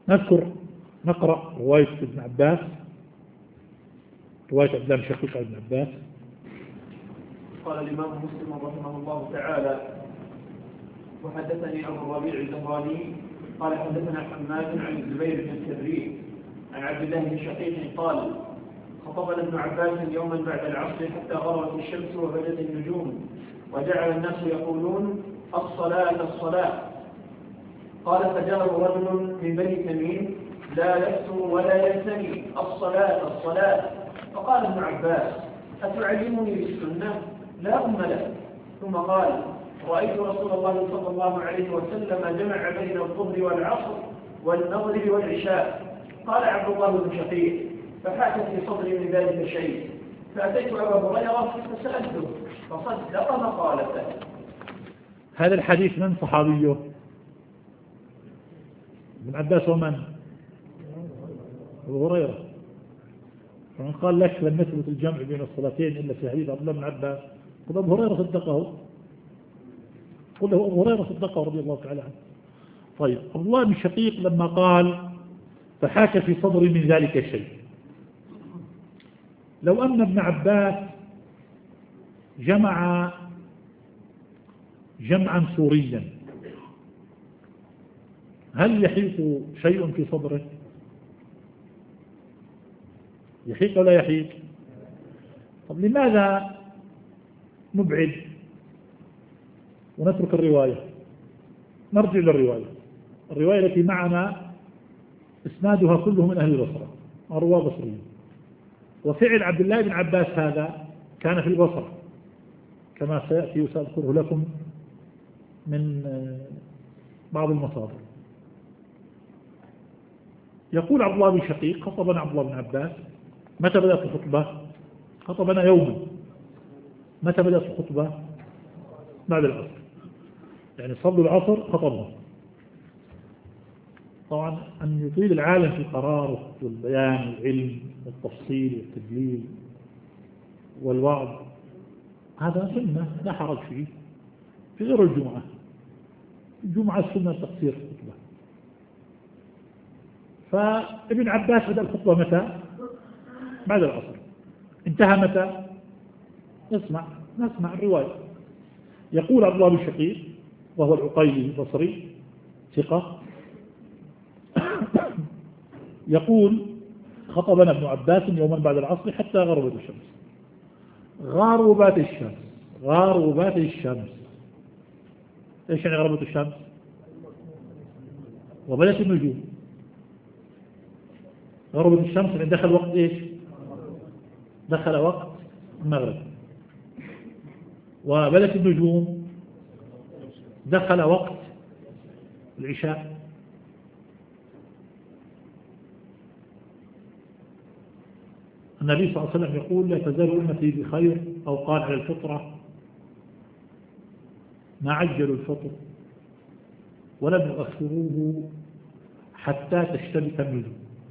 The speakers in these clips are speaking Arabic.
نقرأ رواية ابن عباس، رواية عبد الله بن شقيق عن ابن عباس. قال الإمام مسلم رحمه الله تعالى: وحدثني أبو الربيع الزهراني قال حدثنا حماد عن الزبير بن الكريم عن عبد الله بن شقيق قال: خطبنا ابن عباس يوما بعد العصر حتى غربت الشمس وبدت النجوم وجعل الناس يقولون: الصلاة الصلاة. قال: فجاءه رجل من بني تميم لا يكثر ولا ينتمي: الصلاة الصلاة. فقال ابن عباس: أتعلمني بالسنة؟ لا أم له. ثم قال: رأيت رسول الله صلى الله عليه وسلم جمع بين الظهر والعصر والمغرب والعشاء. قال عبد الله بن شقيق: فحاك في صدري من ذلك شيء، فأتيت أبا هريرة فسألته فصدق مقالته. هذا الحديث من صحابيه؟ ابن عباس ومن؟ أبو هريرة. فمن قال لك لم يثبت الجمع بين الصلاتين إلا في حديث عبد الله بن عباس، قل أبو هريرة صدقه، قل له أبو هريرة صدقه رضي الله تعالى عنه. طيب، عبد الله بن شقيق لما قال فحاك في صدري من ذلك الشيء، لو أن ابن عباس جمع جمعا سوريا هل يحيك شيء في صدره؟ يحيك ولا يحيك؟ طب لماذا نبعد ونترك الرواية؟ نرجع للرواية. الرواية التي معنا إسنادها كله من أهل البصرة، رواه بصريين. وفعل عبد الله بن عباس هذا كان في البصرة كما سيأتي وسأذكره لكم من بعض المصادر. يقول عبد الله بن شقيق: خطبنا عبد الله بن عباس. متى بدأت الخطبة؟ خطبنا يوما. متى بدأت الخطبة؟ بعد العصر، يعني صلوا العصر خطبنا. طبعا أن يطيل العالم في القرار والبيان والعلم والتفصيل والتدليل والوعظ هذا سنة لا حرج فيه، في غير الجمعة. الجمعة السنة تقصير الخطبة. فابن عباس بدأ الخطبة متى؟ بعد العصر. انتهى متى؟ نسمع الرواية. يقول عبد الله بن شقيق وهو العقيلي البصري ثقة، يقول: خطبنا ابن عباس يوما بعد العصر حتى غربت الشمس. غربت الشمس. ايش يعني غربت الشمس؟ وبدت النجوم. غربت الشمس يعني دخل وقت ايش؟ دخل وقت المغرب. وبدت النجوم دخل وقت العشاء. النبي صلى الله عليه وسلم يقول: لا تزال أمتي بخير، أو قال على الفطرة ما عجلوا الفطر ولم يؤخروه حتى تشتبك النجوم.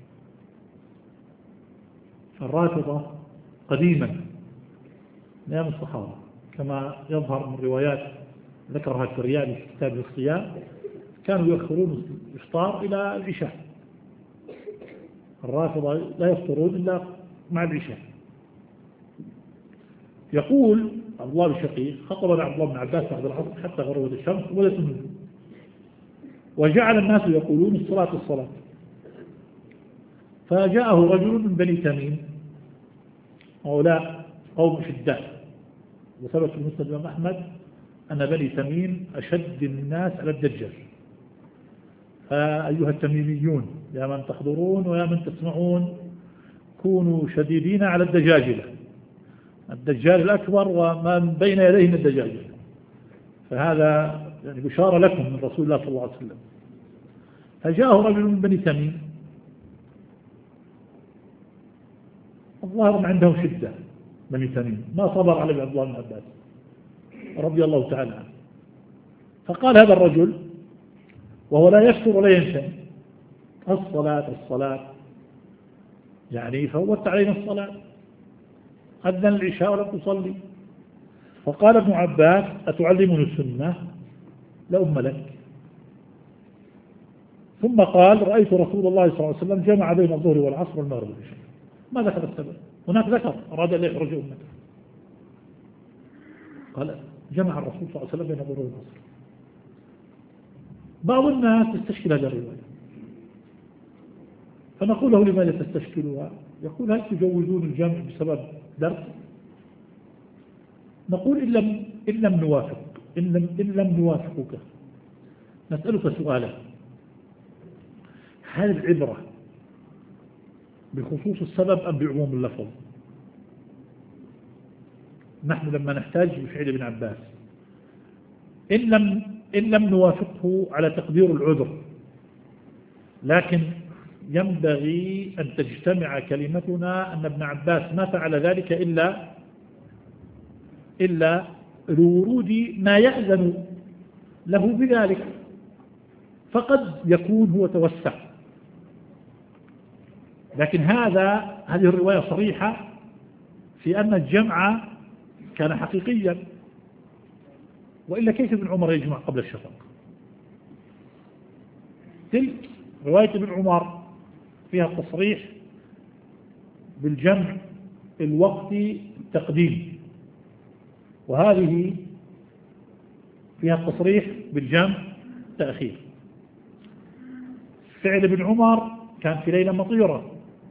الرافضة قديما من أيام الصحابة كما يظهر من روايات ذكرها الفريابي في كتاب الصيام كانوا يؤخرون الإفطار إلى العشاء. الرافضة لا يفطرون إلا مع العشاء. يقول عبد الله بن شقيق: خطبنا عبد الله بن عباس بعد العصر حتى غربت الشمس وبدت النجوم وجعل الناس يقولون: الصلاة الصلاة. فجاءه رجل من بني تميم، هؤلاء قوم شداء، وثبت في مسند الإمام أحمد أن بني تميم أشد الناس على الدجال. أيها التميميون يا من تحضرون ويا من تسمعون كونوا شديدين على الدجاجلة، الدجال الأكبر ومن بين يديه من الدجاجلة. فهذا يعني بشارة لكم من رسول الله صلى الله عليه وسلم. فجاءه رجل من بني تميم، الظاهر عندهم شدة بني تميم، ما صبر على عبد الله بن عباس رضي الله تعالى عنه. فقال هذا الرجل وهو لا يفتر ولا ينسى: الصلاة الصلاة، يعني فوت علينا الصلاة، أذن العشاء ولم تصلي. فقال ابن عباس: أتعلمني السنة؟ لا أم لك. ثم قال رأيت رسول الله صلى الله عليه وسلم جمع بين الظهر والعصر والمغرب والعشاء. ما ذكر السبب، هناك ذكر أراد أن يخرج أمته، قال جمع الرسول صلى الله عليه وسلم بين الظهر والعصر. بعض الناس تستشكل هذه الرواية، فنقول له لماذا تستشكلها؟ يقول هل تجوزون الجمع بسبب درس؟ نقول إن لم نوافق، إن لم نوافقك نسألك سؤالا: هل العبرة بخصوص السبب أم بعموم اللفظ؟ نحن لما نحتاج بفعل ابن عباس إن لم نوافقه على تقدير العذر، لكن ينبغي أن تجتمع كلمتنا أن ابن عباس ما فعل ذلك إلا لورود ما يأذن له بذلك، فقد يكون هو توسع. لكن هذه الرواية صريحة في أن الجمع كان حقيقيا، وإلا كيف ابن عمر يجمع قبل الشفق؟ تلك رواية ابن عمر فيها التصريح بالجمع الوقتي التقديم، وهذه فيها التصريح بالجمع التأخير. فعل ابن عمر كان في ليلة مطيرة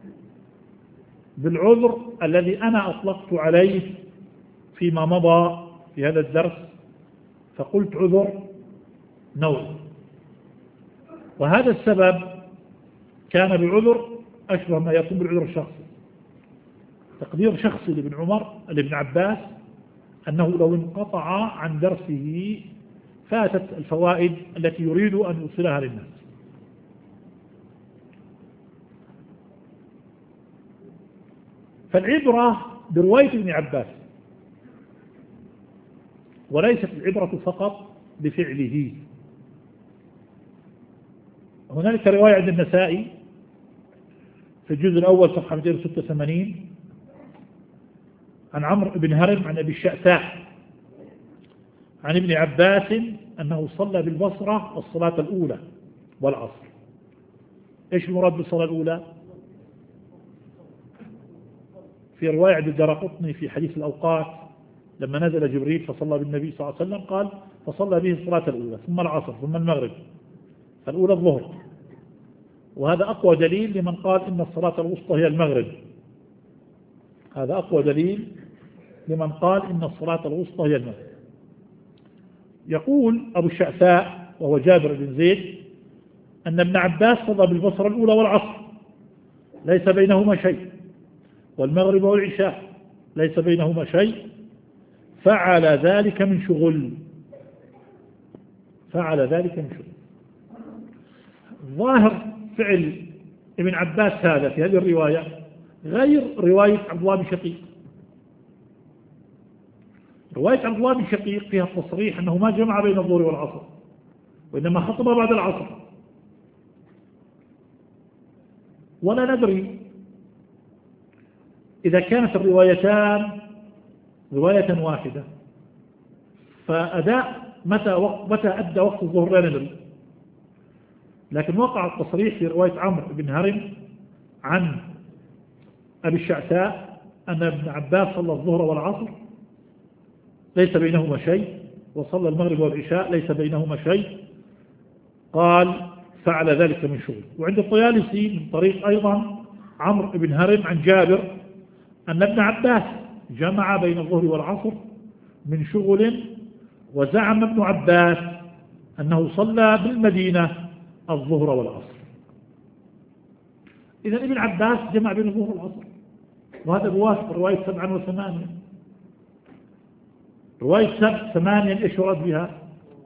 بالعذر الذي أنا أطلقت عليه فيما مضى في هذا الدرس، فقلت عذر نوم، وهذا السبب كان بعذر أشبه ما يكون بالعذر الشخصي. تقدير شخصي لابن عباس أنه لو انقطع عن درسه فاتت الفوائد التي يريد أن يوصلها للناس. فالعبرة برواية ابن عباس، وليست العبرة فقط بفعله. هنالك رواية عند النسائي في الجزء الأول صفحة 286 عن عمرو بن هرم عن أبي الشعثاء عن ابن عباس أنه صلى بالبصرة الصلاة الأولى والعصر. إيش المراد بالصلاة الأولى؟ في رواية عند الدارقطني في حديث الأوقات لما نزل جبريل فصلى بالنبي صلى الله عليه وسلم قال فصلى به الصلاة الأولى ثم العصر ثم المغرب، فالأولى الظهر، وهذا أقوى دليل لمن قال إن الصلاة الوسطى هي المغرب. هذا أقوى دليل لمن قال إن الصلاة الوسطى هي المغرب. يقول أبو الشعثاء وهو جابر بن زيد أن ابن عباس صلى بالبصرة الأولى والعصر ليس بينهما شيء، والمغرب والعشاء ليس بينهما شيء، فعل ذلك من شغل. ظاهر فعل ابن عباس هذا في هذه الرواية غير رواية عبد الله بن شقيق. رواية عبد الله بن شقيق فيها التصريح أنه ما جمع بين الظهر والعصر، وإنما خطب بعد العصر. ولا ندري إذا كانت الروايتان رواية واحدة فأداء متى أدى وقت الظهر لا ندري. لكن وقع التصريح في رواية عمرو بن هرم عن أبي الشعثاء أن ابن عباس صلى الظهر والعصر ليس بينهما شيء، وصلى المغرب والعشاء ليس بينهما شيء، قال فعل ذلك من شغل. وعند الطيالسي من طريق أيضا عمرو بن هرم عن جابر أن ابن عباس جمع بين الظهر والعصر من شغل، وزعم ابن عباس أنه صلى بالمدينة الظهر والعصر. إذا ابن عباس جمع بين الظهر والعصر، وهذا موافق رواية 7 و8. رواية 8 إيش ورد بها؟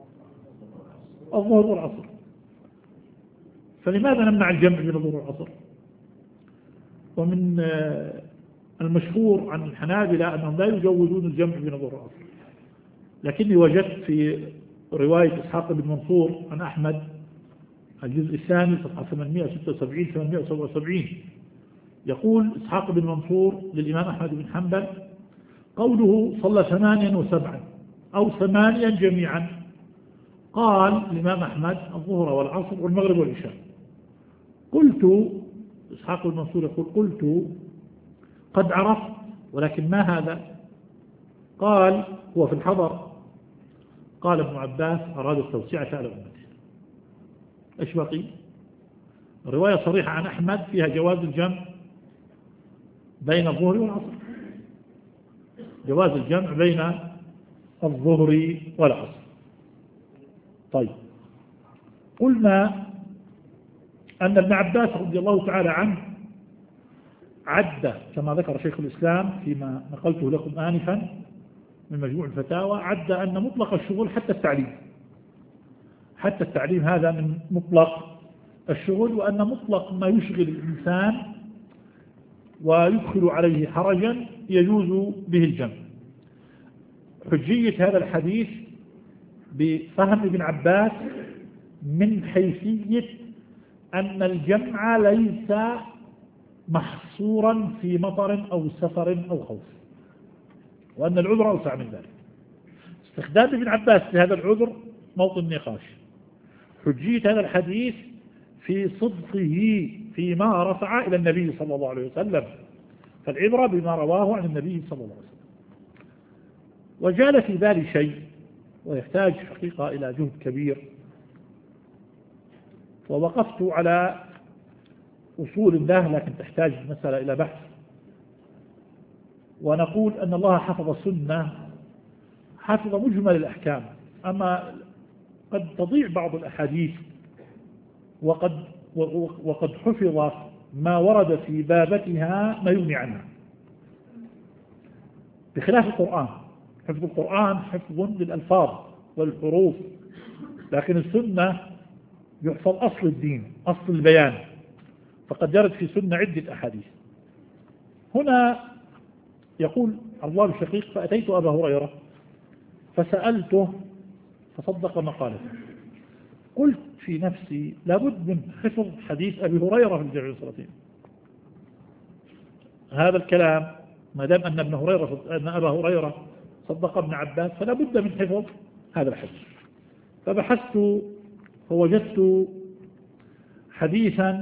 الظهر والعصر. فلماذا نمنع الجمع بين الظهر والعصر؟ ومن المشهور عن الحنابلة أنهم لا يجوزون الجمع بين الظهر والعصر، لكني وجدت في رواية إسحاق بن منصور عن أحمد الجزء الثاني صفحة 876-877 يقول إسحاق بن منصور للإمام أحمد بن حنبل قوله صلى 8 و7 أو 8 جميعا، قال الإمام أحمد الظهر والعصر والمغرب والعشاء، قلت، إسحاق المنصور يقول قلت قد عرفت ولكن ما هذا؟ قال هو في الحضر. قال ابن عباس أراد التوسعة على أمته. إيش بقي؟ رواية صريحة عن أحمد فيها جواز الجمع بين الظهر والعصر، جواز الجمع بين الظهر والعصر. طيب، قلنا أن ابن عباس رضي الله تعالى عنه عد كما ذكر شيخ الإسلام فيما نقلته لكم آنفا من مجموع الفتاوى، عد أن مطلق الشغل حتى التعليم هذا من مطلق الشغل، وأن مطلق ما يشغل الإنسان ويدخل عليه حرجا يجوز به الجمع. حجية هذا الحديث بفهم ابن عباس من حيثية أن الجمع ليس محصورا في مطر أو سفر أو خوف، وأن العذر أوسع من ذلك. استخدام ابن عباس لهذا العذر موطن نقاش. حجية هذا الحديث في صدقه فيما رفع إلى النبي صلى الله عليه وسلم، فالعبرة بما رواه عن النبي صلى الله عليه وسلم. وجال في بالي شيء ويحتاج حقيقة إلى جهد كبير، ووقفت على أصول الله لكن تحتاج المسألة إلى بحث. ونقول أن الله حفظ السنة، حفظ مجمل الأحكام، أما قد تضيع بعض الأحاديث وقد حفظ ما ورد في بابتها ما يغني عنها، بخلاف القرآن. حفظ القرآن حفظ للألفاظ والحروف، لكن السنة يحفظ أصل الدين، أصل البيان، فقد جرت في سنة عدة أحاديث. هنا يقول عبد الله بن شقيق فأتيت أبا هريرة فسألته فصدق مقالته. قلت في نفسي لابد من حفظ حديث أبي هريرة في الجمع الصلاتين. هذا الكلام ما دام أن أبا هريرة صدق ابن عباس فلا بد من حفظ هذا الحديث. فبحثت فوجدت حديثا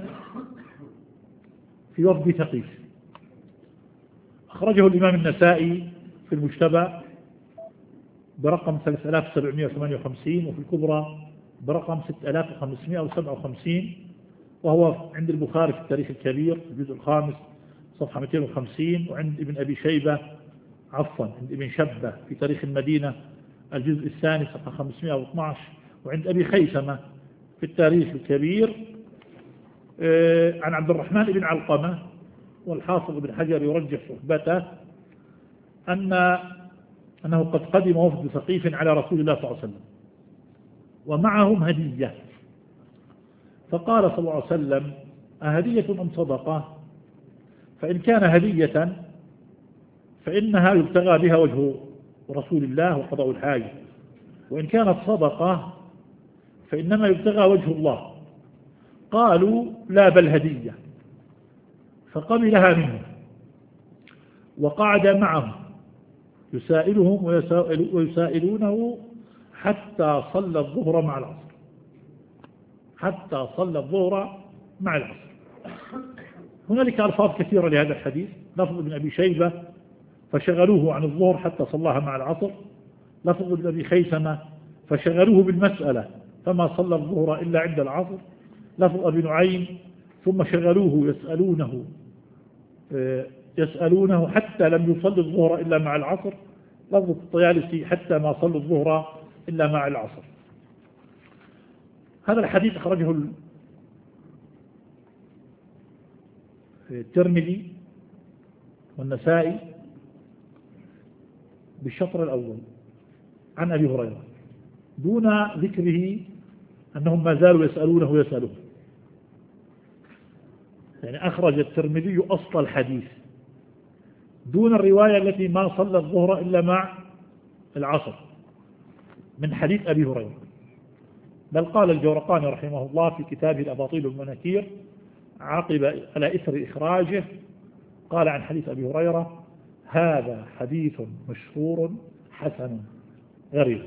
في وفد ثقيف أخرجه الإمام النسائي في المجتبى برقم 3758، وفي الكبرى برقم 6557، وهو عند البخاري في التاريخ الكبير الجزء الخامس صفحة 250، وعند ابن أبي شيبة عند ابن شبة في تاريخ المدينة الجزء الثاني صفحة 512، وعند أبي خيثمة في التاريخ الكبير عن عبد الرحمن بن علقمة، والحافظ بن حجر يرجح صحبته أنه قد قدم وفد ثقيف على رسول الله صلى الله عليه وسلم ومعهم هدية، فقال صلى الله عليه وسلم أهدية أم صدقة؟ فإن كان هدية فإنها يبتغى بها وجه رسول الله وقضاء الحاجة، وإن كانت صدقة فإنما يبتغى وجه الله. قالوا لا بل هدية، فقبلها منه وقعد معهم يسائلهم ويسائلونه حتى صلى الظهر مع العصر. هنالك ألفاظ كثيرة لهذا الحديث. لفظ ابن أبي شيبة فشغلوه عن الظهر حتى صلاها مع العصر، لفظ ابن أبي خيثمة فشغلوه بالمسألة فما صلى الظهر إلا عند العصر، لفظ أبي نعيم ثم شغلوه يسألونه حتى لم يصلي الظهر إلا مع العصر، لفظ الطيالسي حتى ما صلوا الظهر إلا مع العصر. هذا الحديث أخرجه الترمذي والنسائي بالشطر الأول عن أبي هريرة دون ذكره أنهم ما زالوا يسألونه. يعني أخرج الترمذي أصل الحديث دون الرواية التي ما صلى الظهر إلا مع العصر من حديث أبي هريرة. بل قال الجورقاني رحمه الله في كتابه الأباطيل والمناكير عقب على إثر إخراجه، قال عن حديث أبي هريرة هذا حديث مشهور حسن غريب.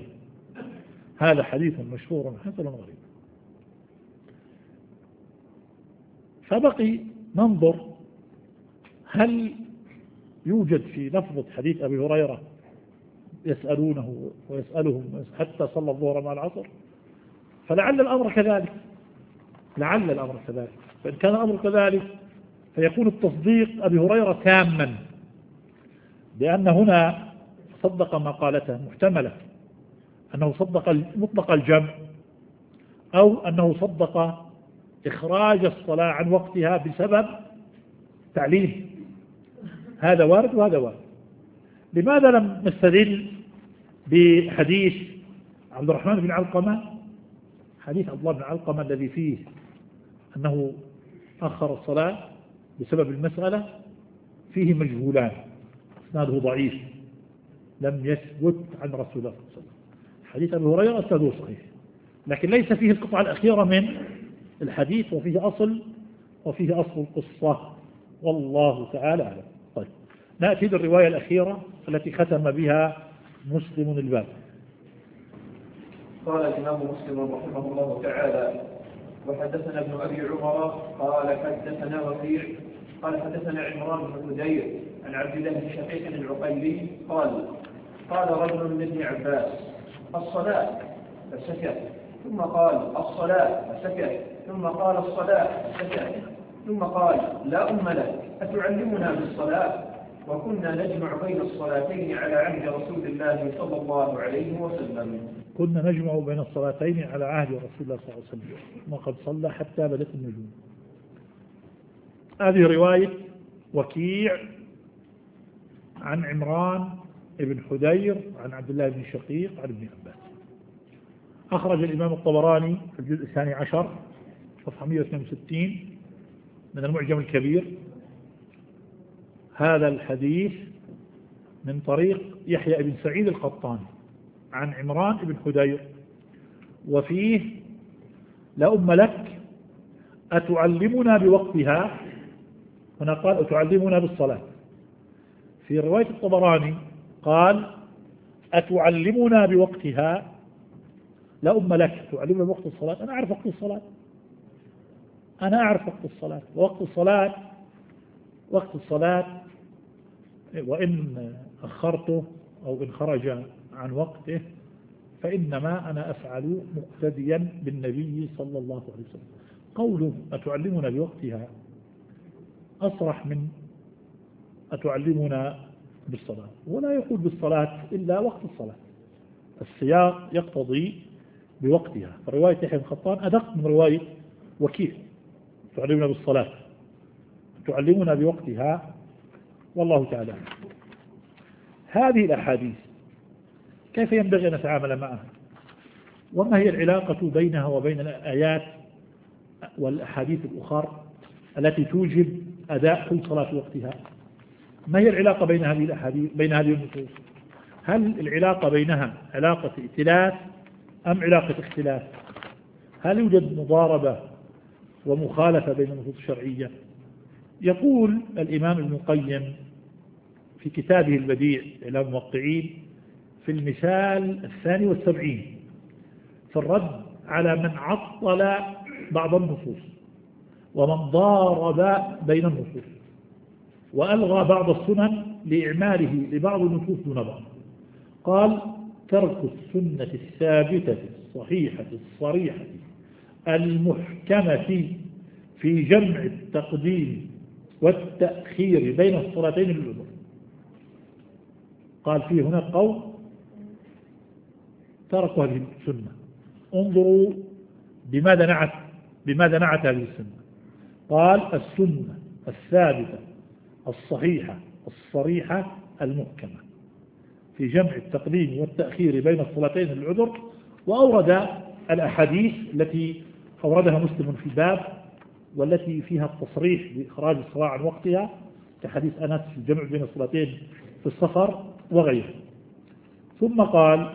هذا حديث مشهور حسن غريب. فبقي ننظر هل يوجد في لفظة حديث أبي هريرة يسألونه ويسألهم حتى صلى الظهر مع العصر، فلعل الأمر كذلك، لعل الأمر كذلك. فإن كان الأمر كذلك فيكون التصديق أبي هريرة تاما، لأن هنا صدق ما قالته، محتملة أنه صدق مطلق الجمع، أو أنه صدق إخراج الصلاة عن وقتها بسبب تعليم. هذا وارد وهذا وارد. لماذا لم نستدل بحديث عبد الرحمن بن علقمة، حديث عبد الله بن علقمة الذي فيه أنه أخر الصلاة بسبب المسألة؟ فيه مجهولان، إسناده ضعيف لم يثبت عن رسول الله صلى الله عليه وسلم. حديث أبي هريرة إسناده صحيح، لكن ليس فيه القطعة الأخيرة من الحديث، وفيه أصل القصة، والله تعالى أعلم. طيب، نأتي للرواية الأخيرة التي ختم بها مسلم الباب. قال الإمام مسلم رحمه الله تعالى: وحدثنا ابن أبي عمر قال حدثنا وكيع قال حدثنا عمران بن هدير عن عبد الله بن شقيق العقيلي قال رجل من ابن عباس: الصلاة، فسكت، ثم قال: الصلاة، فسكت، ثم قال: الصلاة، فسكت، ثم قال: لا أم لك، أتعلمنا بالصلاة؟ وكنا نجمع بين الصلاتين على عهد رسول الله صلى الله عليه وسلم. كنا نجمع بين الصلاتين على عهد رسول الله صلى الله عليه وسلم، وقد صلى حتى بدت النجوم. هذه رواية وكيع عن عمران بن حدير عن عبد الله بن شقيق عن ابن عباس. أخرج الإمام الطبراني في الجزء 12 صفحة 162 من المعجم الكبير هذا الحديث من طريق يحيى بن سعيد القطاني عن عمران بن حدير، وفيه: لا أم لك، أتعلمنا بوقتها؟ هنا قال: أتعلمنا بالصلاة. في رواية الطبراني قال: أتعلمنا بوقتها؟ لا أم لك، تعلمنا بوقت الصلاة؟ أنا أعرف وقت الصلاة، أنا أعرف وقت الصلاة، وقت الصلاة وإن أخرته أو إن خرج عن وقته فإنما أنا أفعل مقتديا بالنبي صلى الله عليه وسلم. قوله أتعلمنا بوقتها أصرح من أتعلمنا بالصلاة، ولا يقول بالصلاة إلا وقت الصلاة، السياق يقتضي بوقتها. فرواية يحيى بن خطان أدق من رواية وكيع: تعلمنا بالصلاة، تعلمنا بوقتها، والله تعالى. هذه الأحاديث كيف ينبغي أن نتعامل معها؟ وما هي العلاقة بينها وبين الآيات والأحاديث الأخرى التي توجب أداء كل صلاة وقتها؟ ما هي العلاقة بين هذه الأحاديث، بين هذه النصوص؟ هل العلاقة بينها علاقة ائتلاف أم علاقة اختلاف؟ هل يوجد مضاربة ومخالفة بين النصوص الشرعية؟ يقول الإمام ابن القيم في كتابه البديع إعلام الموقعين في المثال 72 في الرد على من عطل بعض النصوص ومن ضارب بين النصوص وألغى بعض السنن لإعماله لبعض النصوص دون بعض. قال: ترك السنة الثابتة الصحيحة الصريحة المحكمة في جمع التقديم والتأخير بين الصلاتين العذر. قال فيه هنا قول تركوا هذه السنة. انظروا بماذا نعت هذه السنة. قال: السنة الثابتة الصحيحة الصريحة المحكمة في جمع التقديم والتأخير بين الصلاتين العذر. وأورد الأحاديث التي أوردها مسلم في الباب والتي فيها التصريح بإخراج الصلاة عن وقتها كحديث أنس في الجمع بين الصلاتين في السفر وغيره. ثم قال: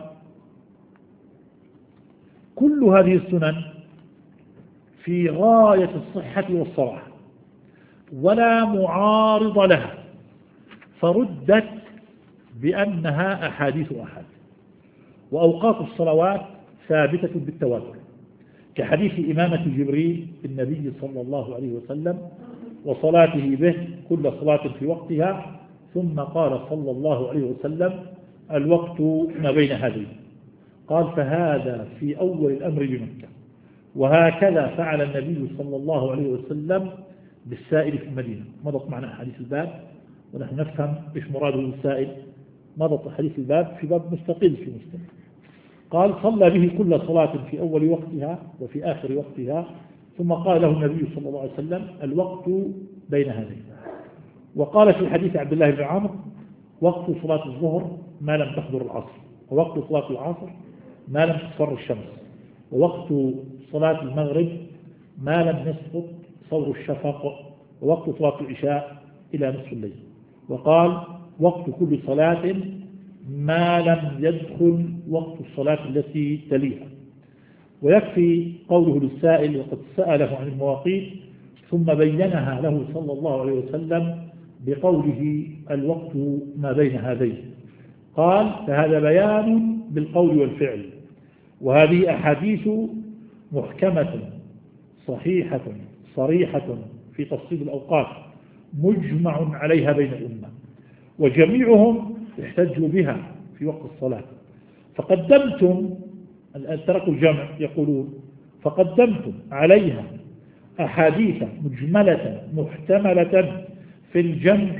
كل هذه السنن في غاية الصحة والصلاح ولا معارض لها، فردت بأنها أحاديث أحد. وأوقات الصلوات ثابتة بالتواتر، كحديث إمامة جبريل النبي صلى الله عليه وسلم وصلاته به كل صلاة في وقتها، ثم قال صلى الله عليه وسلم الوقت ما بين هذين. قال فهذا في أول الأمر بمكة، وهكذا فعل النبي صلى الله عليه وسلم بالسائل في المدينة. مضت معنا حديث الباب ونحن نفهم إيش مراده بالسائل. مضت حديث الباب في باب مستقل في مسلم. قال صلى به كل صلاة في أول وقتها وفي آخر وقتها، ثم قال له النبي صلى الله عليه وسلم الوقت بين هذين. وقال في حديث عبد الله بن عمرو وقت صلاة الظهر ما لم تحضر العصر، ووقت صلاة العصر ما لم تصفر الشمس، ووقت صلاة المغرب ما لم يسقط صور الشفق، ووقت صلاة العشاء إلى نصف الليل. وقال وقت كل صلاة ما لم يدخل وقت الصلاة التي تليها. ويكفي قوله للسائل وقد سأله عن المواقيت ثم بينها له صلى الله عليه وسلم بقوله الوقت ما بين هذين. قال فهذا بيان بالقول والفعل، وهذه أحاديث محكمة صحيحة صريحة في تفصيل الأوقات مجمع عليها بين الأمة، وجميعهم احتجوا بها في وقت الصلاة. فقدمتم الآن تركوا الجمع يقولون فقدمتم عليها أحاديث مجملة محتملة في الجمع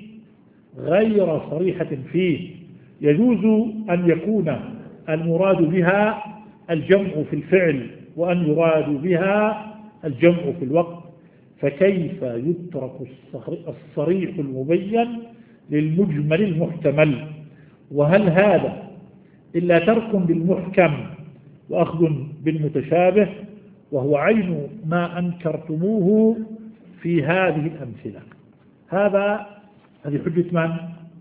غير صريحة فيه، يجوز أن يكون المراد بها الجمع في الفعل وأن يراد بها الجمع في الوقت، فكيف يترك الصريح المبين للمجمل المحتمل؟ وهل هذا إلا ترك بالمحكم وأخذ بالمتشابه، وهو عين ما أنكرتموه في هذه الأمثلة. هذه حجة من؟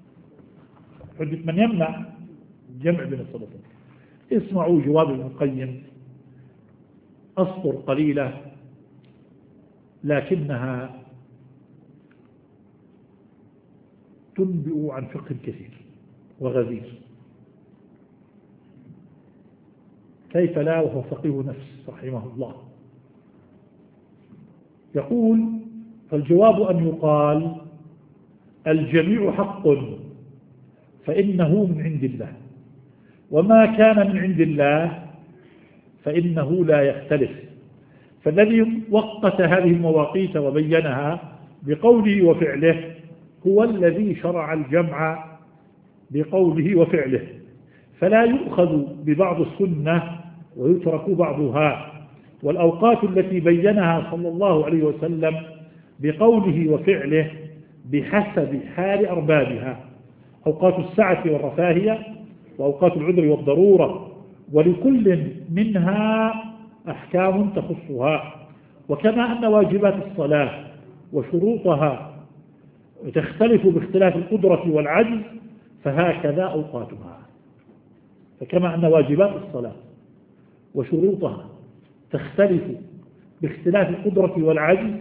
حجة من يمنع الجمع بين الصلاتين. اسمعوا جواب ابن القيم، أسطر قليلة لكنها تنبئ عن فقه كثير وغزير. كيف لا وهو فقيه نفس رحمه الله. يقول فالجواب أن يقال الجميع حق فإنه من عند الله، وما كان من عند الله فإنه لا يختلف. فالذي وقت هذه المواقيت وبينها بقوله وفعله هو الذي شرع الجمع بقوله وفعله، فلا يؤخذ ببعض السنة ويترك بعضها. والأوقات التي بينها صلى الله عليه وسلم بقوله وفعله بحسب حال أربابها، أوقات السعة والرفاهية وأوقات العذر والضرورة، ولكل منها أحكام تخصها. وكما أن واجبات الصلاة وشروطها تختلف باختلاف القدرة والعجز، فهكذا أوقاتها. فكما أن واجبات الصلاة وشروطها تختلف باختلاف القدرة والعجز،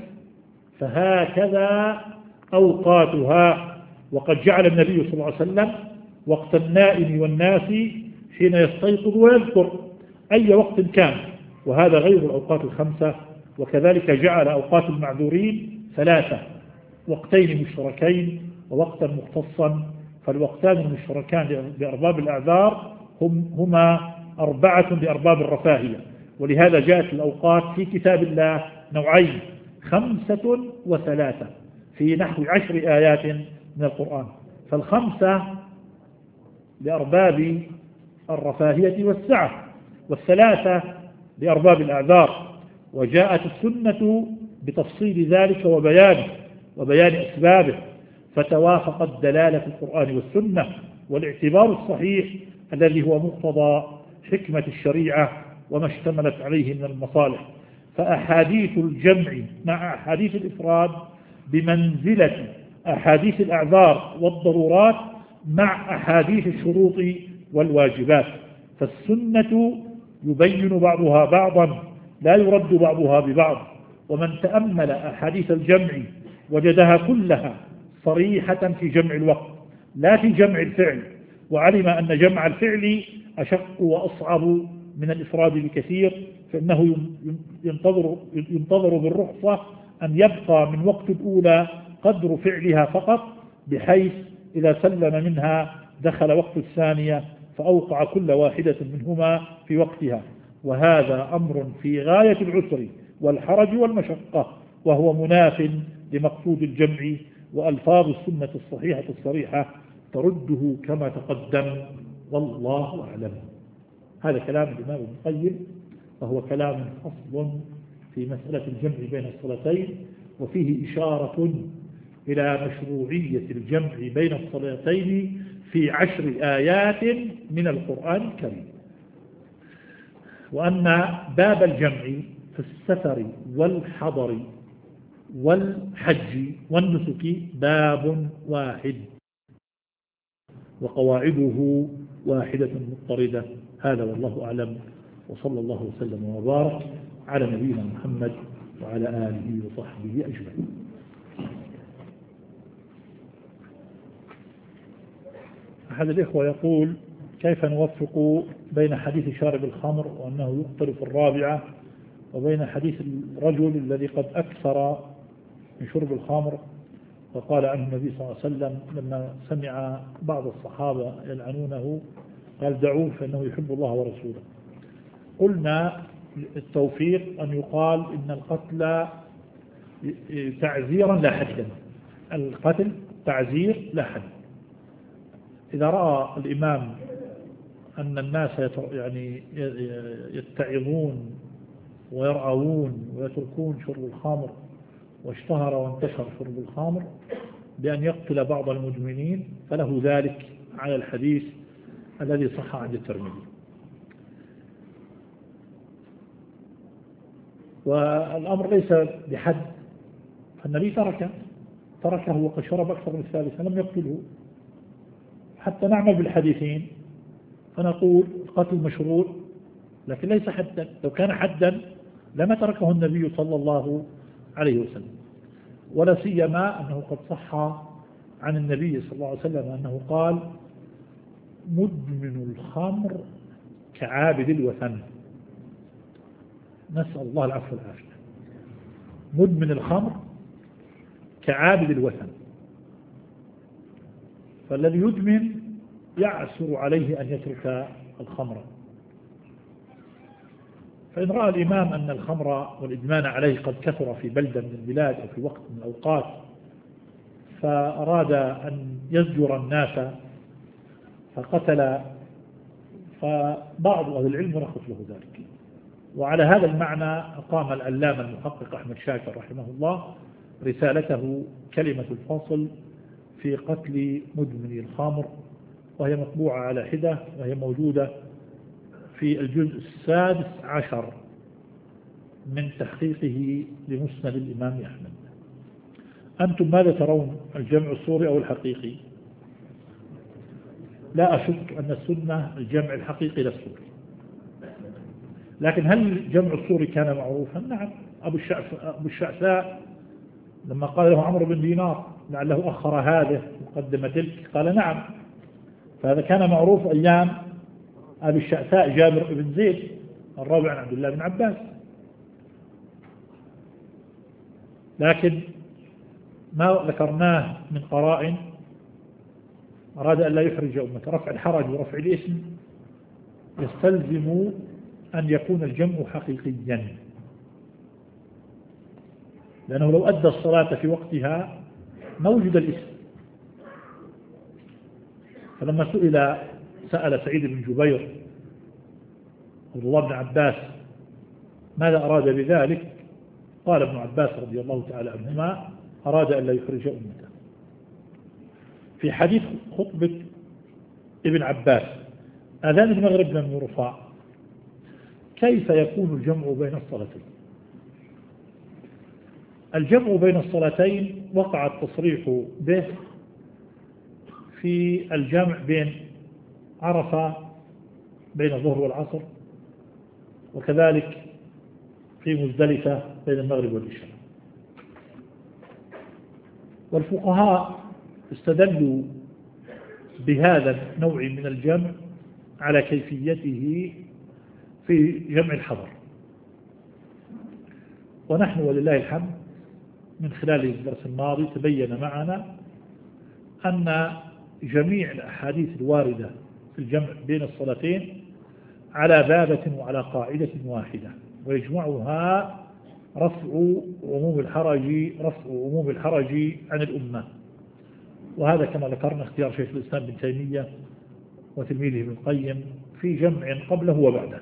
فهكذا أوقاتها. وقد جعل النبي صلى الله عليه وسلم وقت النائم والناس حين يستيقظ ويذكر أي وقت كان، وهذا غير الأوقات الخمسة. وكذلك جعل أوقات المعذورين ثلاثة، وقتين مشتركين ووقتا مختصا. فالوقتان المشتركان لأرباب الأعذار هما 4 لأرباب الرفاهية. ولهذا جاءت الأوقات في كتاب الله نوعين، 5 و3 في نحو 10 آيات من القرآن. فال5 لأرباب الرفاهية والسعة، وال3 لأرباب الأعذار. وجاءت السنة بتفصيل ذلك وبيان أسبابه، فتوافقت دلالة القرآن والسنة والاعتبار الصحيح الذي هو مقتضى حكمة الشريعة وما اشتملت عليه من المصالح. فأحاديث الجمع مع أحاديث الإفراد بمنزلة أحاديث الأعذار والضرورات مع أحاديث الشروط والواجبات. فالسنة يبين بعضها بعضا لا يرد بعضها ببعض. ومن تأمل أحاديث الجمع وجدها كلها صريحة في جمع الوقت لا في جمع الفعل، وعلم أن جمع الفعل أشق وأصعب من الإفراد بكثير، فإنه ينتظر بالرخصة أن يبقى من وقت الأولى قدر فعلها فقط، بحيث إذا سلم منها دخل وقت الثانية فأوقع كل واحدة منهما في وقتها، وهذا أمر في غاية العسر والحرج والمشقة، وهو مناف لمقصود الجمع، وألفاظ السنة الصحيحة الصريحة ترده كما تقدم، والله أعلم. هذا كلام الإمام ابن القيم، وهو كلام أصل في مسألة الجمع بين الصلاتين، وفيه إشارة إلى مشروعية الجمع بين الصلاتين في 10 آيات من القرآن الكريم، وأن باب الجمع في السفر والحضر والحج والنسك باب واحد، وقواعده واحدة مضطردة. هذا والله أعلم، وصلى الله وسلم وبارك على نبينا محمد وعلى آله وصحبه أجمعين. أحد الإخوة يقول: كيف نوفق بين حديث شارب الخمر وأنه يقتل في الرابعة، وبين حديث الرجل الذي قد أكثر من شرب الخمر، وقال عنه النبي صلى الله عليه وسلم لما سمع بعض الصحابة يلعنونه قال: دعوه فإنه يحب الله ورسوله. قلنا التوفيق أن يقال إن القتل تعزيرا لا حدا، القتل تعزير لا حد. إذا رأى الإمام أن الناس يعني يتعظون ويرعون ويتركون شرب الخمر، واشتهر وانتشر شرب الخمر بأن يقتل بعض المدمنين، فله ذلك على الحديث الذي صح عند الترمذي. والأمر ليس بحد، فالنبي تركه وقد شرب أكثر من الثالثة لم يقتله. حتى نعمل بالحديثين فنقول القتل مشروع لكن ليس حدا، لو كان حدا لما تركه النبي صلى الله عليه وسلم، ولا سيما أنه قد صح عن النبي صلى الله عليه وسلم أنه قال: مدمن الخمر كعابد الوثن. نسأل الله العفو والعافية. مدمن الخمر كعابد الوثن، فالذي يدمن يعسر عليه أن يترك الخمر. فإن رأى الإمام أن الخمر والإدمان عليه قد كثر في بلدة من البلاد أو في وقت من الأوقات، فأراد أن يزجر الناس فقتل، فبعض أهل العلم رخص له ذلك. وعلى هذا المعنى أقام العلامة المحقق أحمد شاكر رحمه الله رسالته كلمة الفصل في قتل مدمني الخمر، وهي مطبوعة على حدة، وهي موجودة في الجزء 16 من تحقيقه لمسند الإمام أحمد. أنتم ماذا ترون، الجمع الصوري أو الحقيقي؟ لا أشك أن السنة الجمع الحقيقي للصوري، لكن هل الجمع الصوري كان معروفا؟ نعم. أبو الشعثاء لما قال له عمرو بن دينار لعله أخر هذه وقدم تلك قال نعم، فهذا كان معروف أيام أبي الشعثاء جابر بن زيد الراوي عن عبد الله بن عباس. لكن ما ذكرناه من قرائن أراد أن لا يحرج أمته. رفع الحرج ورفع الاسم يستلزم أن يكون الجمع حقيقيا، لأنه لو أدى الصلاة في وقتها ما وجد الاسم. فلما سأل سعيد بن جبير عبد الله بن عباس ماذا أراد بذلك، قال ابن عباس رضي الله تعالى عنهما: أراد أن لا يخرج أمته. في حديث خطبة ابن عباس: أذان المغرب لم يرفع، كيف يكون الجمع بين الصلاتين؟ الجمع بين الصلاتين وقع التصريح به في الجمع بين عرفة بين الظهر والعصر، وكذلك في مزدلفة بين المغرب والعشاء. والفقهاء استدلوا بهذا النوع من الجمع على كيفيته في جمع الحضر، ونحن ولله الحمد من خلال الدرس الماضي تبين معنا أن جميع الأحاديث الواردة في الجمع بين الصلاتين على بابة وعلى قاعدة واحدة، ويجمعها رفع عموم الحرج عن الأمة. وهذا كما ذكرنا اختيار شيخ الإسلام بن تيمية وتلميذه ابن القيم في جمع قبله وبعده.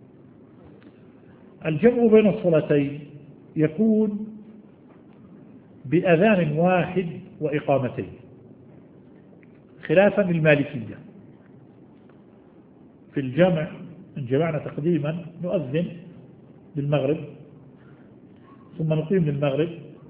الجمع بين الصلاتين يكون بأذان واحد وإقامتين، خلافا للمالكية. في الجمع إن جمعنا تقديما نؤذن للمغرب، ثم نقيم للمغرب،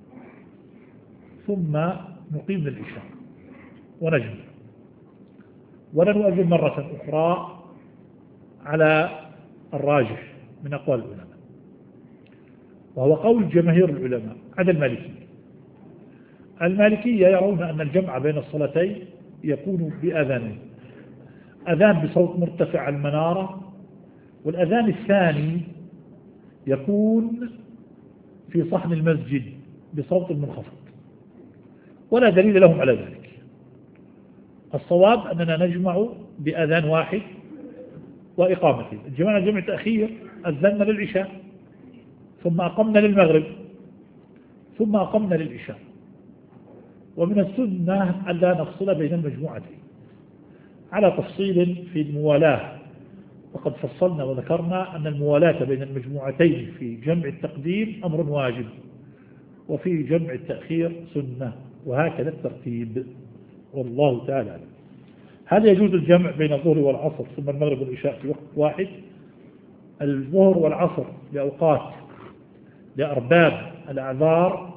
ثم نقيم للعشاء ونجمع، ولا نؤذن مرة أخرى على الراجح من أقوال العلماء، وهو قول جماهير العلماء عدا المالكية. المالكية يرون أن الجمع بين الصلاتين يكون بأذانين، أذان بصوت مرتفع على المنارة، والأذان الثاني يكون في صحن المسجد بصوت منخفض، ولا دليل لهم على ذلك. الصواب أننا نجمع بأذان واحد وإقامتين. جمعنا جمع تأخير، أذنا للعشاء ثم أقمنا للمغرب ثم أقمنا للعشاء. ومن السنة ألا نفصل بين المجموعتين على تفصيل في الموالاة، وقد فصلنا وذكرنا أن الموالاة بين المجموعتين في جمع التقديم أمر واجب، وفي جمع التأخير سنة، وهكذا الترتيب، والله تعالى أعلم. هل يجوز الجمع بين الظهر والعصر ثم المغرب والعشاء في وقت واحد؟ الظهر والعصر لأوقات لأرباب الأعذار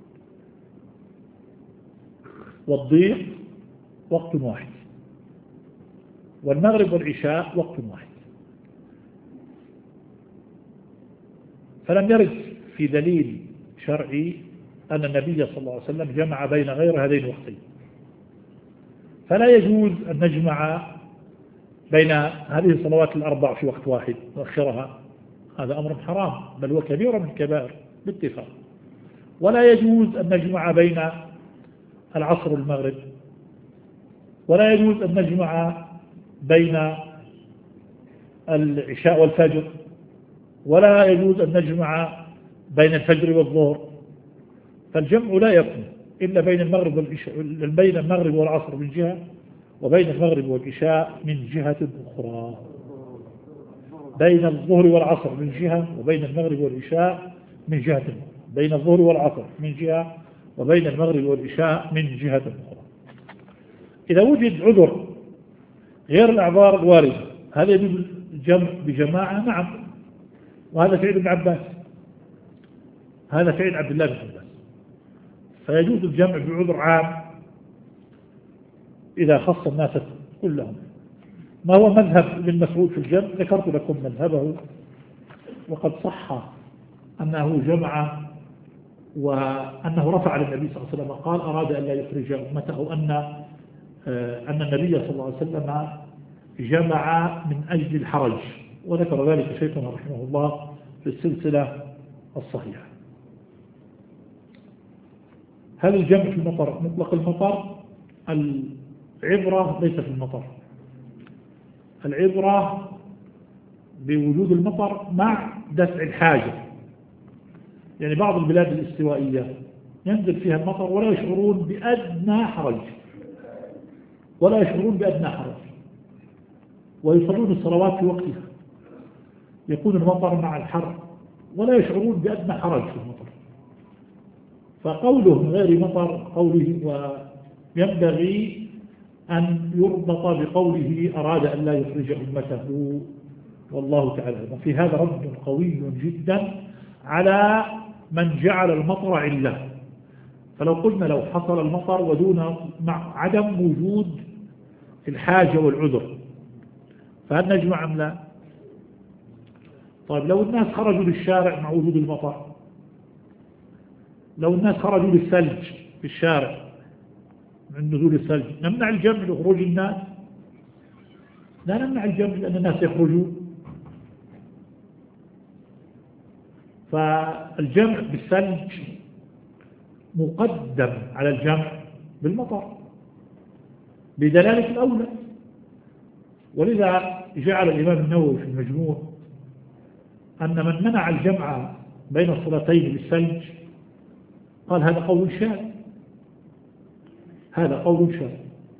والضيق وقت واحد، والمغرب والعشاء وقت واحد. فلم يرد في دليل شرعي أن النبي صلى الله عليه وسلم جمع بين غير هذين الوقتين، فلا يجوز أن نجمع بين هذه الصلوات الأربع في وقت واحد نؤخرها، هذا أمر حرام، بل هو كبير من الكبائر باتفاق. ولا يجوز أن نجمع بين العصر والمغرب، ولا يجوز أن نجمع بين العشاء والفجر، ولا يجوز أن نجمع بين الفجر والظهر. فالجمع لا يكون إلا بين المغرب والعصر من جهة، وبين المغرب والعشاء من جهة أخرى. بين الظهر والعصر من جهة، وبين المغرب والعشاء من جهة أخرى. بين الظهر والعصر من جهة، وبين المغرب والعشاء من جهة أخرى. إذا وجد عذر غير الأعذار الواردة هذا يجوز الجمع بجماعة، نعم، وهذا فعل ابن عباس، هذا فعل عبد الله بن عباس. فيجوز الجمع بعذر عام إذا خص الناس كلهم. ما هو مذهب ابن مسعود في الجمع؟ ذكرت لكم مذهبه، وقد صح أنه جمع، وأنه رفع للنبي صلى الله عليه وسلم قال أراد أن لا يخرج أمته، أن النبي صلى الله عليه وسلم جمع من أجل الحرج، وذكر ذلك شيخنا رحمه الله في السلسلة الصحيحة. هل الجمع في المطر مطلق المطر؟ العبرة ليس في المطر، العبرة بوجود المطر مع دفع الحاجة. يعني بعض البلاد الاستوائية ينزل فيها المطر ولا يشعرون بأدنى حرج، ويصلون الصلوات في وقتها، يكون المطر مع الحر ولا يشعرون بأدنى حرج في المطر. فقوله من غير مطر قوله، وينبغي أن يربط بقوله أراد أن لا يخرج أمته، والله تعالى. وفي هذا رد قوي جدا على من جعل المطر علة. فلو قلنا لو حصل المطر ودون مع عدم وجود الحاجة والعذر فهل نجمع أم لا؟ طيب لو الناس خرجوا للشارع مع وجود المطر، لو الناس خرجوا للثلج في الشارع من نزول الثلج، نمنع الجمع لخروج الناس؟ لا نمنع الجمع لأن الناس يخرجون. فالجمع بالثلج مقدم على الجمع بالمطر بدلالة الأولى. ولذا جعل الإمام النووي في المجموع أن من منع الجمع بين الصلاتين بالثلج قال هذا قول شاذ، هذا قول شاذ.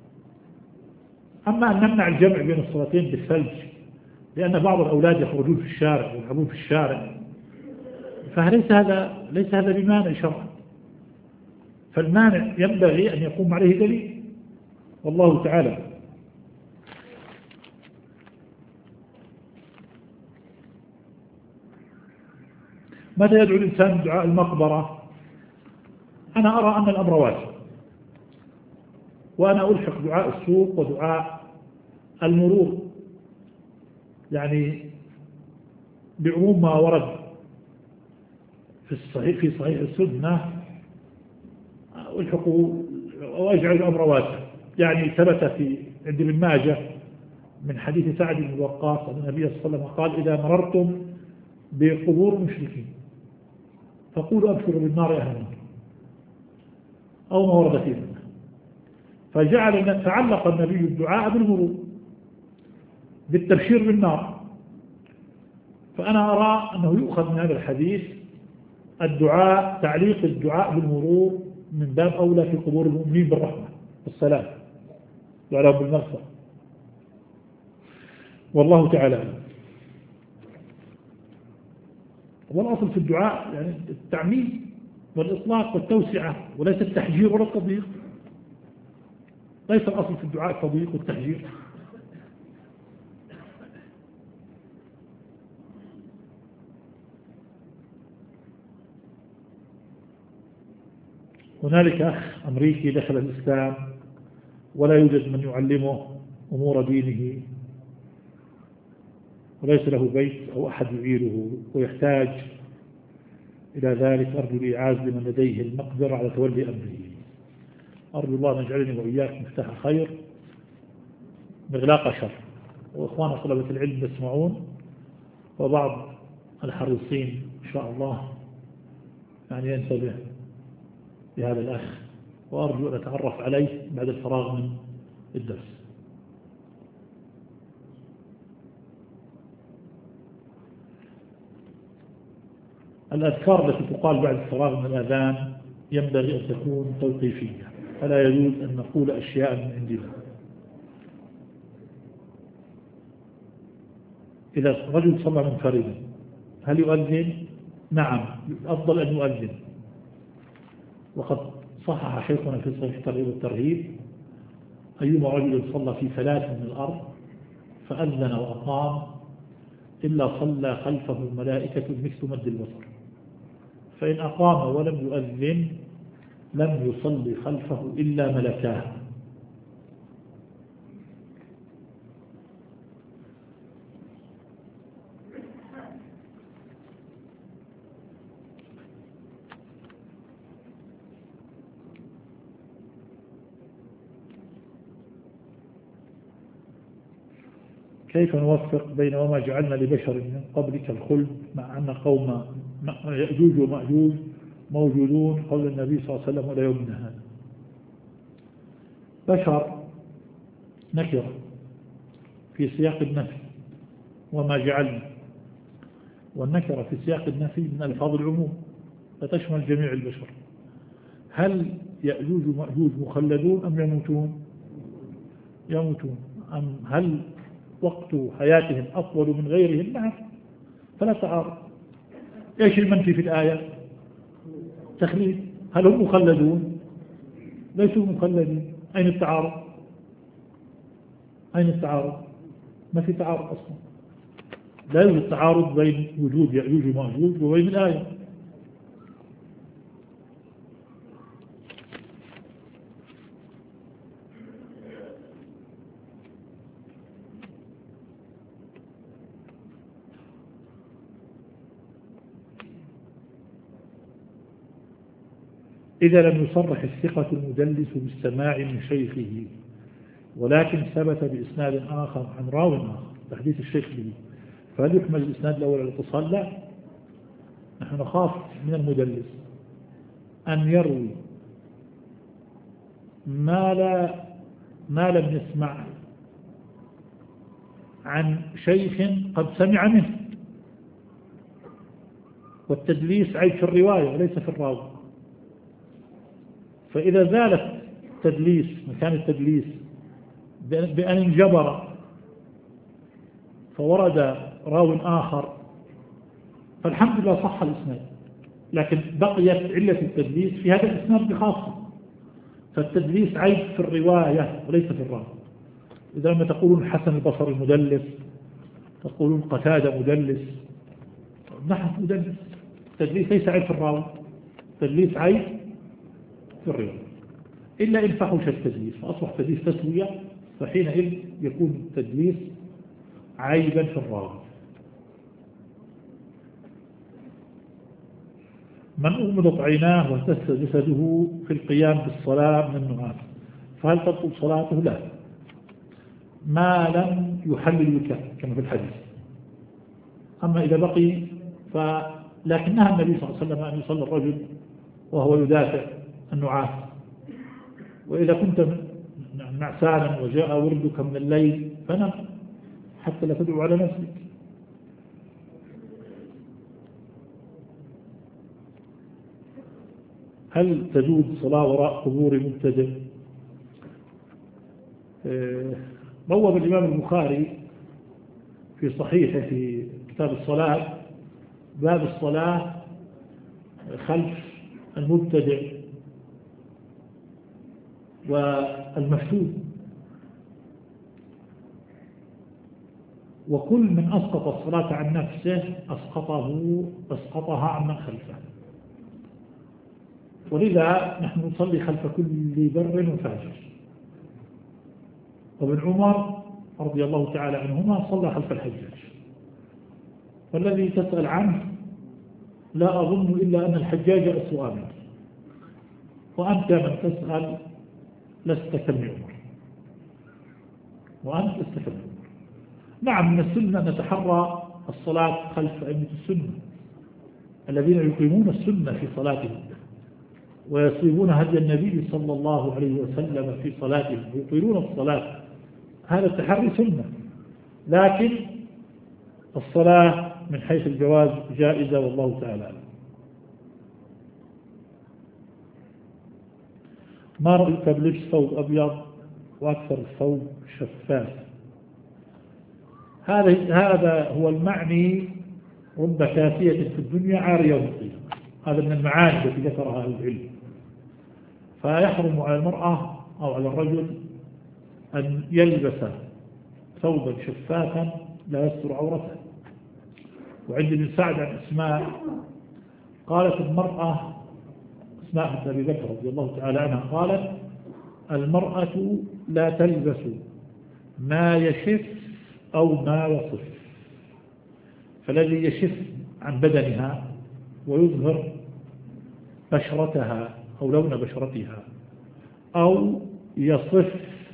أما أن نمنع الجمع بين الصلاتين بالثلج لأن بعض الأولاد يخرجون في الشارع ويلعبون في الشارع، فليس هذا بمانع شرعا، فالمانع ينبغي أن يقوم عليه دليل، والله تعالى. متى يدعو الإنسان دعاء المقبرة؟ أنا أرى أن الأمر واسع، وأنا ألحق دعاء السوق ودعاء المرور يعني بعموم ما ورد في صحيح السنة، ألحقه وأجعل الأمر واسع. يعني ثبت عند ابن ماجه من حديث سعد بن وقاص أن النبي صلى الله عليه وسلم قال إذا مررتم بقبور المشركين فقولوا أبشروا بالنار أهل النار أو ما ورد فيه. فعلق النبي الدعاء بالمرور بالتبشير بالنار. فأنا أرى أنه يؤخذ من هذا الحديث الدعاء، تعليق الدعاء بالمرور من باب أولى في قبور المؤمنين بالرحمة والسلام وعلى بالمغفرة، والله تعالى. والأصل في الدعاء يعني التعميم والإطلاق والتوسعة وليس التحجير ولا التضييق. ليس الأصل في الدعاء التضييق والتحجير. هنالك أخ أمريكي دخل الإسلام ولا يوجد من يعلمه أمور دينه وليس له بيت أو أحد يعيره ويحتاج إلى ذلك. أرجو الإعاز لمن لديه المقدرة على تولي أمره. أرجو الله أن يجعلني وإياك مفتاح خير مغلاق شر. وإخوانا طلبة العلم يسمعون وبعض الحريصين إن شاء الله يعني ينتبه لهذا الأخ، وأرجو أن أتعرف عليه بعد الفراغ من الدرس. الأذكار التي تقال بعد الفراغ من الأذان ينبغي أن تكون توقيفية، فلا يجوز أن نقول أشياء من عندنا. إذا رجل صلى منفردا هل يؤذن؟ نعم، أفضل أن يؤذن. وقد صحح شيخنا في صحيح الترغيب والترهيب أيما رجل صلى في 3 من الأرض فأذن وأقام إلا صلى خلفه الملائكة مثل مد البصر، فإن أقام ولم يؤذن لم يصلي خلفه إلا ملكان. كيف نوفق بين وما جعلنا لبشر من قبلك الخلد مع أن قوم يأجوج ومأجوج موجودون قول النبي صلى الله عليه وسلم ولا يومنا هذا؟ بشر نكرة في سياق النفي وما جعلنا، والنكرة في سياق النفي من ألفاظ العموم فتشمل جميع البشر. هل يأجوج ومأجوج مخلدون أم يموتون؟ يموتون. أم هل وقت حياتهم أطول من غيرهم؟ نعم، فلا تعارض. إيش المنفي في الآية؟ تخليد. هل هم مخلدون؟ ليسوا مخلدين. أين التعارض؟ أين التعارض؟ ما في تعارض أصلا. لا يوجد تعارض بين وجود يأجوج ومأجوج وبين الآية. إذا لم يصرح الثقة المدلس بالسماع من شيخه ولكن ثبت بإسناد آخر عن راو آخر تحديث الشيخ به، فهل يحمل الإسناد الأول على الاتصال؟ لا، نحن نخاف من المدلس أن يروي ما لم يسمع عن شيخ قد سمع منه، والتدليس عيب في الرواية وليس في الراوي. فإذا زالت التدليس مكان التدليس بأن انجبر فورد راو آخر فالحمد لله صح الإسناد، لكن بقيت علة التدليس في هذا الإسناد بخاصة. فالتدليس عيب في الرواية وليس في الراوي. إذا لما تقولون حسن البصري مدلس، تقولون قتادة مدلس، نحن مدلس. التدليس ليس عيب في الراوي، التدليس عيب في الرواية، إلا إن فحش التدليس فأصبح تدليس تسوية، فحينئذ يكون التدليس عيبا في الراوي. من أغمضت عيناه واهتز جسده في القيام بالصلاة من النعاس فهل تبطل صلاته؟ لا، ما لم يحلل الوكاء كما في الحديث. أما إذا بقي لكنها النبي صلى الله عليه وسلم أن يصلي الرجل وهو يدافع النعاس. وإذا كنت نعسانا وجاء وردك من الليل فنم حتى لا تدعو على نفسك. هل تجوز صلاة وراء قبور مبتدئ؟ بوب الإمام البخاري في صحيحه في كتاب الصلاة باب الصلاة خلف المبتدئ والمفتون، وكل من أسقط الصلاة عن نفسه أسقطها عن من خلفه. ولذا نحن نصلي خلف كل بر وفاجر. وابن عمر رضي الله تعالى عنهما صلى خلف الحجاج، والذي تسأل عنه لا أظن إلا أن الحجاج أسوأ منه، وأنت من تسأل لست كابن عمر، وأنت لست كابن عمر. نعم، من السنة أن نتحرى الصلاة خلف أئمة السنة الذين يقيمون السنة في صلاتهم ويصيبون هدي النبي صلى الله عليه وسلم في صلاتهم ويطيلون الصلاة. هذا التحري سنة، لكن الصلاة من حيث الجواز جائزة والله تعالى. ما رأيك بلبس ثوب أبيض وأكثر الثوب شفاف؟ هذا هو المعني رب كافية في الدنيا عارية يوم القيامة. هذا من المعاني التي ذكرها أهل العلم. فيحرم على المرأة أو على الرجل أن يلبس ثوبا شفافا لا يستر عورته. وعند ابن سعد عن أسماء قالت المرأة أسماء بنت أبي بكر رضي الله تعالى عنها قالت المرأة لا تلبس ما يشف أو ما يصف، فالذي يشف عن بدنها ويظهر بشرتها أو لون بشرتها أو يصف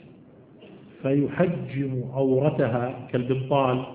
فيحجم عورتها كالبنطال،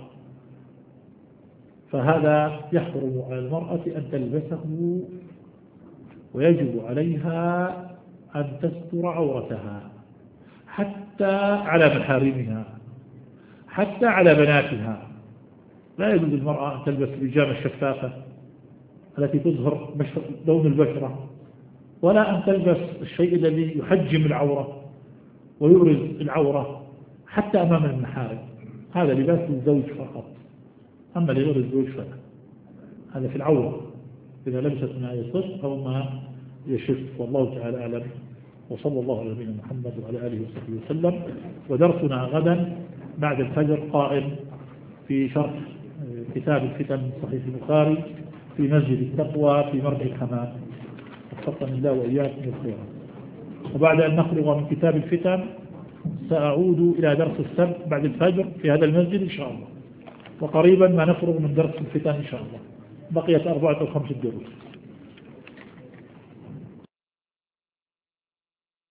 فهذا يحرم على المرأة أن تلبسه، ويجب عليها أن تستر عورتها حتى على محارمها، حتى على بناتها. لا يجوز للمرأة أن تلبس البيجامة الشفافة التي تظهر لون البشرة، ولا أن تلبس الشيء الذي يحجم العورة ويبرز العورة حتى أمام المحارم. هذا لباس للزوج فقط، أما لغير الزوج فلا. هذا في العورة إذا لبست ما يصف أو ما يشف. والله تعالى أعلم، وصلى الله على نبينا محمد وعلى آله وصحبه وسلم. ودرسنا غدا بعد الفجر قائم في شرح كتاب الفتن من صحيح البخاري في مسجد التقوى في مرجع الحمام. وفقني الله وإياكم للخير. وبعد أن نخرج من كتاب الفتن سأعود إلى درس السبت بعد الفجر في هذا المسجد إن شاء الله، وقريبا ما نفرغ من درس الفتن إن شاء الله. بقيت 4 أو 5 دروس.